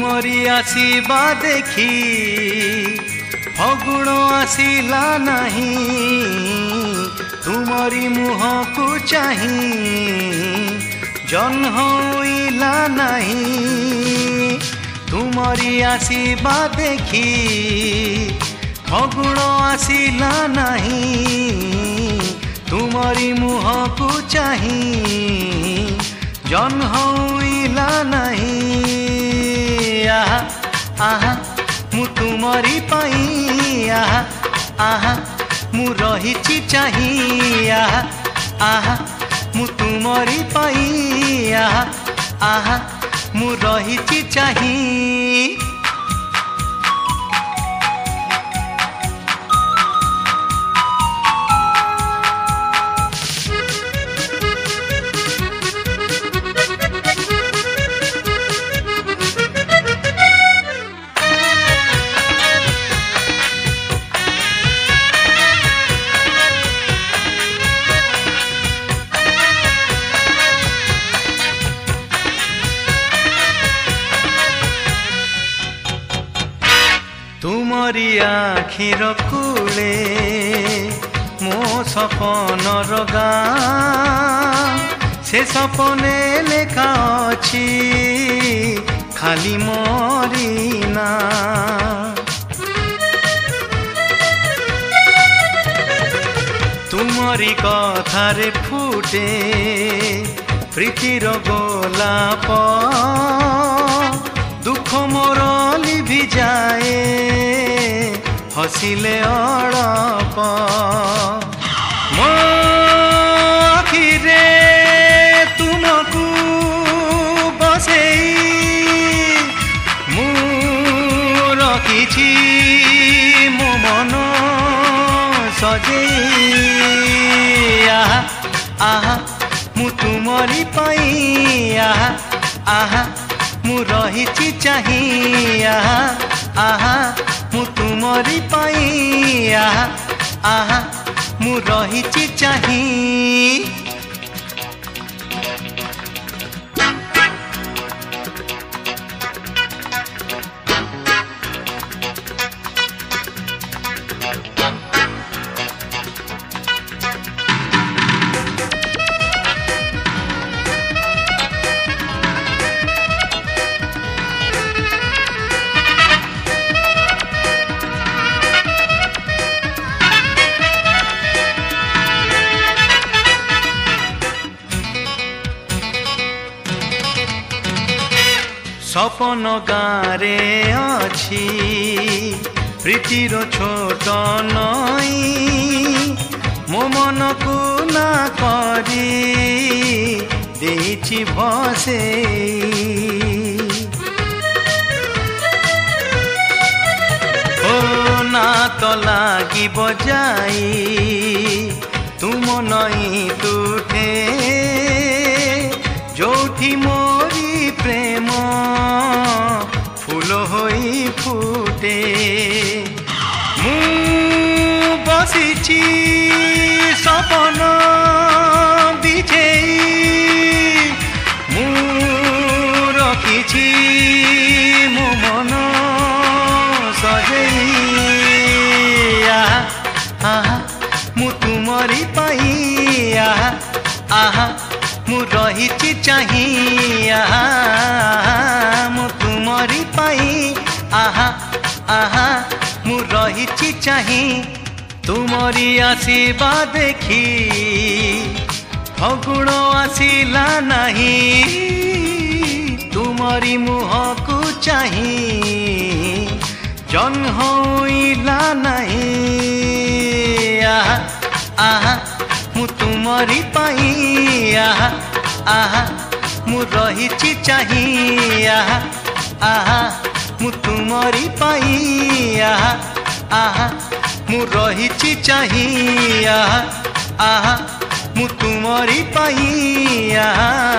तुमरी आसीबा देखी फगुण आसिला नहीं, तुमरी मुह को चाही जन्म होइला नहीं। तुमरी आसीबा देखी फगुण आसिला नहीं, तुमरी मुह को चाही जन्म होइला नहीं। आहा आहा मु तुमरी पाई आहा आहा मु रहिची चाही आहा आहा मु तुमरी पाई आहा आहा मु रहिची चाही। तुमरी आखिर कूले मो सपनर गाँ, से सपने लेखा अछि खाली मोरी ना। तुमरी कथारे फुटे प्रीतिर गोलाप, दुख मोर लिभि जाए हसिले अड़प। मो आखिरे तुमको बसेई मु रखिछि मो मन सजेई। आहा आहा मु तुमरी पाई आहा आहा मु रहिची चाही आहा आहा मु तुमरी पाई आहा आहा मु रहिची चाही। सपन गारे अछि प्रीतिर छोट नई, मो मन को ना करी देछि भसेई। ओ ना तो लागी बजाई तुम नई तुठे, जोठी मोरी प्रेम फूल होई फुटे। मु बसिछि सपन बिछेई, मु रखिछि मो मन सजेई। आहा आहा मु तुमरी पाई आहा आहा मु रहिची चाही आहा मु तुमरी पाई आहा आहा मु रहिची चाही। तुमरी आसीबा देखी फगुण आसिला नहीं, तुमरी मुह को चाही जन्म होइला नहीं। आहा आहा मु तुमरी पाई आहा आहा मु रहिची चाही आहा आहा मु तुमरी पाई आहा आहा मु रहिची चाही आहा आहा मु तुमरी पाई आहा।